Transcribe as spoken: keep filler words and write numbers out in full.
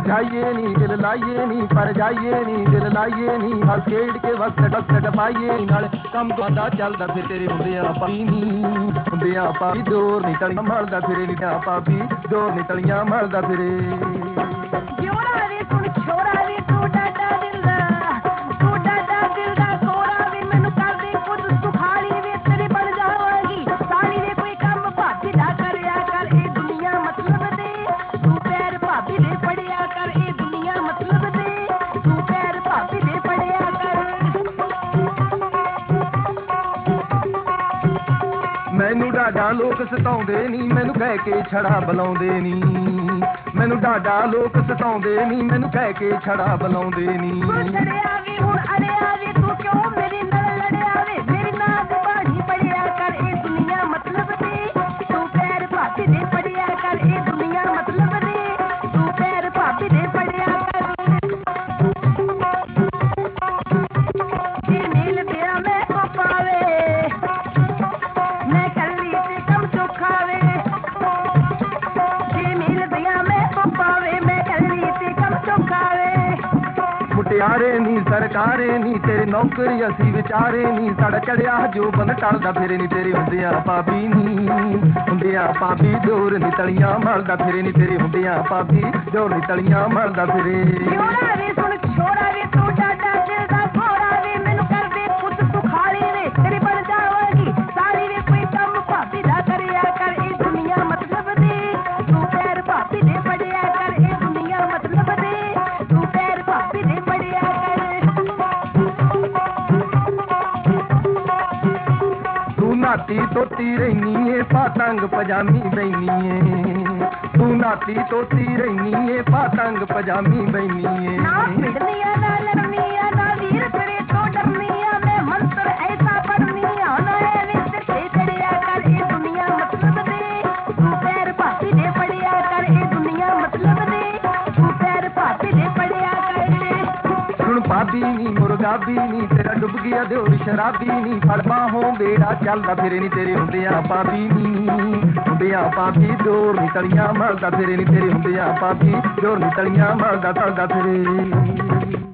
जाइए नी दिल लाइए नी पर जाइए नी दिल लाइए नी हल खेड़ के वक्त डक टपाइए नाले कम ਤੁਹਾਡਾ ਚੱਲਦਾ ਫਿਰ ਤੇਰੇ ਹੁੰਦਿਆਂ ਪਾਈ ਨੀ ਹੁੰਦਿਆਂ ਪਾਈ ਦੌਰ ਨੀ ਤਲੀਆਂ ਮਲਦਾ ਫਿਰੇ ਨੀ ਤਾਂ ਪਾਪੀ ਦੌਰ ਨੀ ਤਲੀਆਂ ਮਲਦਾ ਫਿਰੇ ਜਿਉਣਾ ਵੇ ਸੁਣ ਛੋਰਾ ਵੇ ਤੂੰ ਡਾਡਾ ਦਿਲ ਦਾ ਤੂੰ ਡਾਡਾ ਦਿਲ ਦਾ ਕੋਰਾ ਵੇ ਮੈਨੂੰ ਕਰ ਦੇ ਕੁਝ ਸੁਖਾਲੀ ਵੇ ਤੇਰੇ ਬਣ ਜਾਵਾਂਗੀ ਸਾਲੀ ਵੇ ਕੋਈ ਕੰਮ ਭਾਬੀ ਦਾ ਕਰਿਆ ਕਰ ਇਹ ਦੁਨੀਆ ਮਤਲਬ ਦੇ ਤੂੰ ਪੈਰ ਭਾਬੀ ਦੇ ਪੜਿਆ ਕਰ ਇਹ ਦੁਨੀਆ ਮਤਲਬ ਦੇ ਤੂੰ ਪੈਰ ਭਾਬੀ ਦੇ ਪੜਿਆ ਕਰ ਮੈਨੂੰ ਡਾਡਾ ਲੋਕ ਸਤਾਉਂਦੇ ਨੀ ਮੈਨੂੰ ਕਹਿ ਕੇ ਛੜਾ ਬੁਲਾਉਂਦੇ ਨੀ ਮੈਨੂੰ ਡਾਡਾ ਲੋਕ ਸਤਾਉਂਦੇ ਨੀ ਮੈਨੂੰ ਕਹਿ ਕੇ ਛੜਾ ਬੁਲਾਉਂਦੇ ਨੀ ਛੜਿਆ ਵੀ ਹੁਣ ਅੜਿਆ ਵੀ ਤੂੰ ਕਿਉਂ ਮੇਰੀ ਨਾਲ ਲੜਿਆ ਵੇ ਮੇਰੀ ਨਾਮ ਬਾਣੀ ਪੜਿਆ ਕਰ ਇਹ ਦੁਨੀਆ ਮਤਲਬ ਦੇ ਤੂੰ ਪੈਰ ਭਾਬੀ ਦੇ ਪੜਿਆ ਕਰ ਇਹ ਦੁਨੀਆ ਮਤਲਬ ਦੇ ਤੂੰ ਪੈਰ ਭਾਬੀ ਦੇ ਪੜਿਆ ਕਰ ਜੀ ਮਿਲ ਪਿਆ ਮੈਂ ਕੋ ਪਾਵੇ ਮੈਂ ਕੱਲੀ ਤੇ ਕਮ ਚੋਖਾਵੇ ਜੀ ਮਿਲ ਪਿਆ ਮੈਂ ਕੋ ਪਾਵੇ ਮੈਂ ਕੱਲੀ ਤੇ ਕਮ ਚੋਖਾਵੇ ਮੁਟਿਆਰੇ ਨੀ ਸਰਕਾਰੇ ਨੀ ਤੇਰੇ ਨੌਕਰੀ ਅਸੀਂ ਵਿਚਾਰੇ ਨੀ ਸਾਡਾ ਚੜਿਆ ਜੋ ਬੰਦ ਟਲਦਾ ਫਿਰੇ ਨੀ ਤੇਰੇ ਹੁੰਦਿਆਂ ਪਾਪੀ ਨੀ ਹੁੰਦਿਆਂ ਪਾਪੀ ਦੌਰ ਨੀ ਤਲੀਆਂ ਮਲਦਾ ਫਿਰੇ ਨੀ ਤੇਰੇ ਹੁੰਦਿਆਂ ਪਾਪੀ ਦੌਰ ਨੀ ਤਲੀਆਂ ਮਲਦਾ ਫਿਰੇ ਜਿਉਣਾ ਵੇ ਸੁਣ ਛੋਰਾ ਵੇ ਤੂੰ ਡਾਡਾ ਦਿਲ ਦਾ ਘੋੜਾ ਵੇ ਮੈਨੂੰ ਕਰ ਦੇ ਪੁੱਤ ਸੁਖਾਲੀ ਵੇ ਤੇਰੀ ਬਣ ਜਾਵਾਂਗੀ ਸਾਲੀ ਵੇ ਕੋਈ ਕੰਮ ਭਾਬੀ ਦਾ ਕਰਿਆ ਕਰ ਇਹ ਦੁਨੀਆ ਮਤਲਬ ਦੇ ਤੂੰ ਪੈਰ ਭਾਬੀ ਦੇ ਪੜਿਆ ਕਰ ਇਹ ਦੁਨੀਆ ਮਤਲਬ ਦੇ ਤੂੰ ਪੈਰ ਭਾਬੀ ਦੇ ਪੜਿਆ ਕਰ ਤੂੰ ਨਾਤੀ ਤੋਤੀ ਰਹਿਨੀ ਏ ਪਾਤੰਗ ਪਜਾਮੀ ਬੈਨੀ ਏ ਤੂੰ ਨਾਤੀ ਤੋਤੀ ਰਹਿਨੀ ਏ ਪਾਤੰਗ ਪਜਾਮੀ ਬੈਨੀ ਏ ਨਾ ਪਿੜਨੀਆਂ ਨਾ ਲੜਨੀਆਂ ਨਾ ਵੀਰ ਤੇਰੇ ਤੋਂ ਡਰਨੀਆਂ ਮੈਂ ਮੰਤਰ ਐਸਾ ਪੜਨੀਆਂ ਨਾ ਇਹ ਵੇ ਸਿਰ ਤੇ ਚੜਿਆ ਕਰ ਇਹ ਦੁਨੀਆ ਮਤਲਬ ਦੇ ਤੂੰ ਪੈਰ ਭਾਬੀ ਦੇ ਪੜਿਆ ਕਰ ਇਹ ਦੁਨੀਆ ਮਤਲਬ ਦੇ ਤੂੰ ਪੈਰ ਭਾਬੀ ਦੇ ਪੜਿਆ ਕਰ ਸੁਣ ਭਾਬੀ ਨੀ ਮੁਰਗਾਬੀ ਨੀ ਤੇਰਾ ਡੁੱਬ ਗਿਆ ਦਿਓਰ ਸ਼ਰਾਬੀ ਨੀ ਫੜ ਬਾਹੋਂ ਬੇੜਾ ਚੱਲਦਾ ਫਿਰੇ ਨੀ ਤੇਰੇ ਹੁੰਦਿਆਂ ਪਾਪੀ ਨੀ ਹੁੰਦਿਆਂ ਪਾਪੀ ਦੌਰ ਨੀ ਤਲੀਆਂ ਮਲਦਾ ਫਿਰੇ ਨੀ ਤੇਰੇ ਹੁੰਦਿਆਂ ਪਾਪੀ ਦੌਰ ਨੀ ਤਲੀਆਂ ਮਲਦਾ ਟਲਦਾ ਫਿਰੇ